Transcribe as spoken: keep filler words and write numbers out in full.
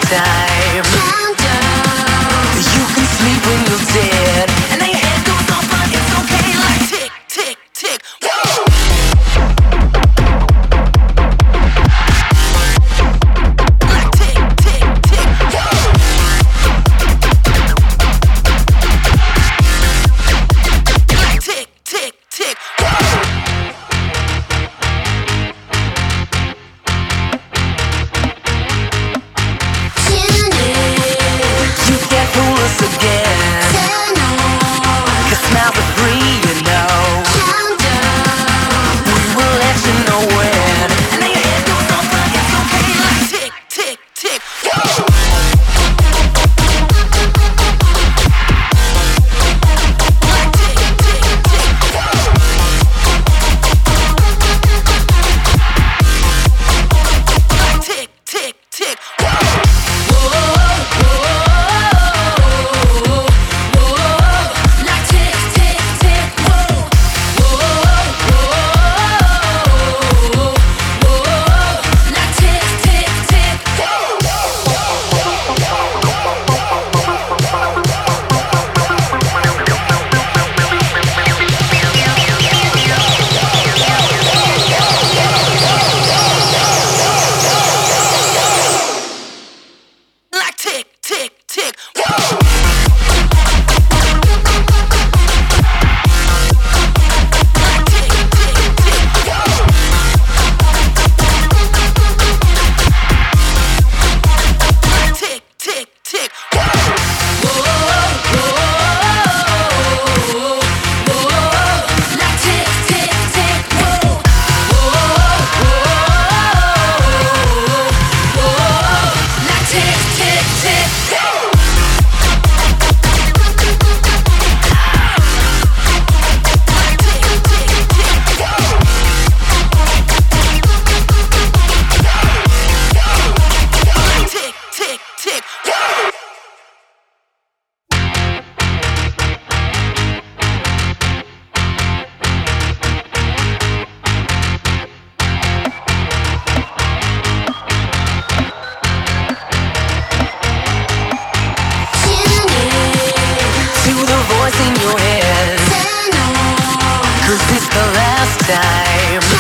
time. Countdown. You can sleep when you're dead, and then your head goes off, but it's okay. Like tick, tick, tick. Whoa. Like tick, tick, tick. Whoa. Like tick, tick, tick. Whoa. Again, cause now we're free, you know. We will let you know when, and then your head goes off, but it's okay. Like tick, tick, tick. Whoa. Like tick, tick, tick. Whoa. Like tick, tick, tick. Whoa. In your head, cause it's the last time.